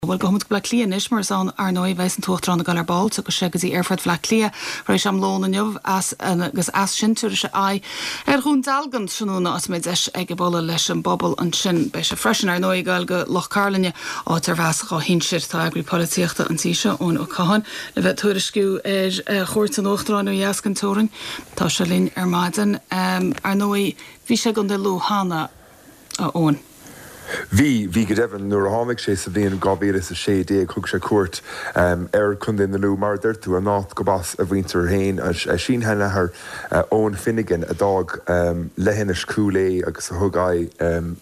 Wel go moet bla clia is mar an arnoi weis an tocht an galar bal so go segus í airford bla clia reis am lón an jov as sintur se ai hún dalgan sinúna as méid ag bolle leis an bobbel an sin bei se fresin arnoi gal go Loch Carlinne á tar vas go hinsir tá agri politiachta an tíise ón ó cahan le bheith tuairisciú chóirt an ochtrán ó jascantórin tá se linn maiden arnoi hí se gon de lú hána ón. Vi go even nuair a tháinig sé sa bhíon gábíras a sé dé chug sé cuat chun in na lú mar d'irtú a náit go bas a bhhaintear hain a sin hena ar Owen Finnegan a dag lehinnis cúlé agus a thugáid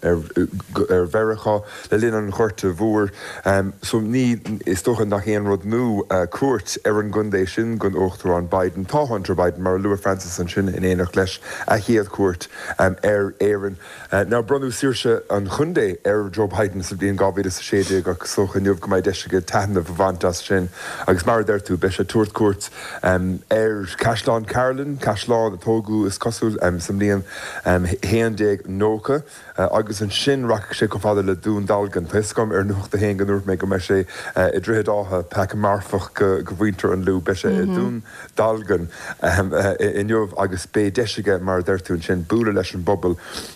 ar bheiricha le linn an chuirte bhór so ní is tóchan nach éon rud nó cuat ar an gundéis sin gun Uachtarán Biden tá Hunter Biden mar Lua Francis an sin in éanaach leis a chéad cuat ar éireann ná brunú siirse an chundé Joe Biden sa bhíon gábíad sa séide agus socha nniuh go mbeidh deise taithnamh bhaint sin agus mar d'irtú be sé tuairt cuairt Caisleán Carolyn Caisleán atógu is cosúil sa mblion 11 nócha agus an sin racha sé go fada le dún dalgan tuiscom ar nuachta héin ganúirt mé go me sé I ddrithid átha pe marfach go bhhaintear an lú be sé dún dalgan inniuh agus bé deise mar d'irtú an sin búla leis an bobbal.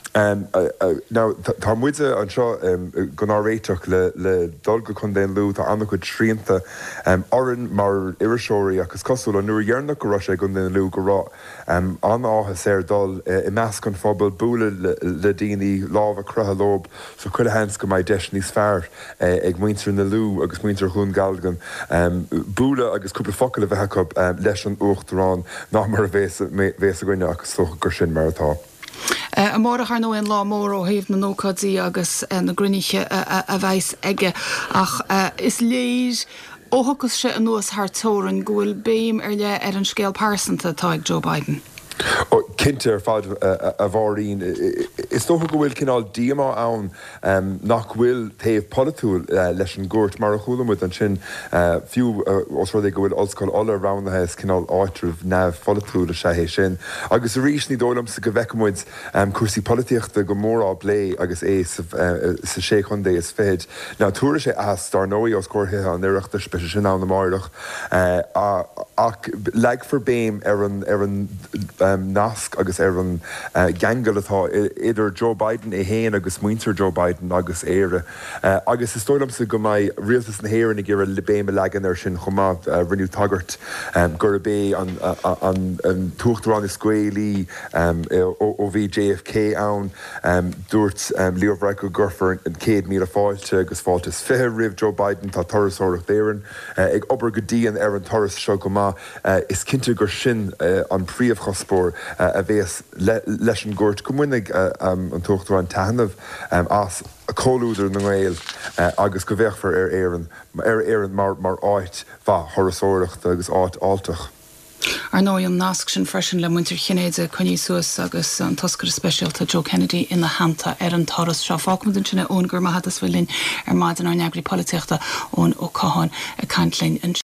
Now, tá muide an seo go áréiteach le dulga chun déon lú tá anna chud sríanta orann mar iriseoirí agus cosúil an nuair dhearnach go raibh sé gon déon lú go rá an átha sé dul I measc an phobal búla le daoine lámh a crutha lob so chuile hens go mbeidh deis níos fearr ag muintear na lú agus muintear chun galgan búla agus cúpla focail a bheitcha leis an Uachtarán nach mar a bhés a gcuine agus socha gur sin mar atá. A mór ar nó an lá mór ó híomh na nócadaí agus na gruniche a bheits aige ach is léir óthachas se an nuas thtóran ghfuil béim ar le ar an scéal pásanta tá ag Joe Biden. Cinnte ar fad a bhharín is tócha go bhfuil cinál díama ann nach bhfuil taobh politúil leis an gúirt mar a chulamid an sin fiú os rud go bhfuil ollscoil all aroundthe is cinál áitrih neamh politúil a sé sin agus a rís ní dólam sa go bhheicimid cuasaí políochta go mór á blé agus sa sé chundé is féid ná túra sé as dar nóí os cuathe an iireachta spe sin an na máireach ach leag for béim ar an nasc agus ar an gangal atá idir Joe Biden héin agus muintear Joe Biden agus éire. Agus is tólam sa go mbeidh rialtas na héireann ag gur le béim legan ar sin chumá rinneú tagart gur bé an tuachtarán is scuélí ó bhí JFK ann dúirt Leomhreich go gurfar an 100,000 fáilte agus fáiltas fiche rih Joe Biden tá torasóireach d'éireann ag obair go dtíon ar an toras seo go má is cinnte gur sin an príomhchospóir a bhés leis an gúirt go muinnig an tuachtarán taithnamh as a cóúidir na ngáil agus go bheithfar ar éireann mar áit bha thorasóireachta agus áit áltach. Ar nó an nasc sin freisin le muintear chinnéide chuní suas agus an toscar speisialta Joe Kennedy ina hananta ar an toras seo fácmid sinna ón gur maithas bhfuilinn ar maidin ar neagraí políteachta ón ó cahan a cantlinn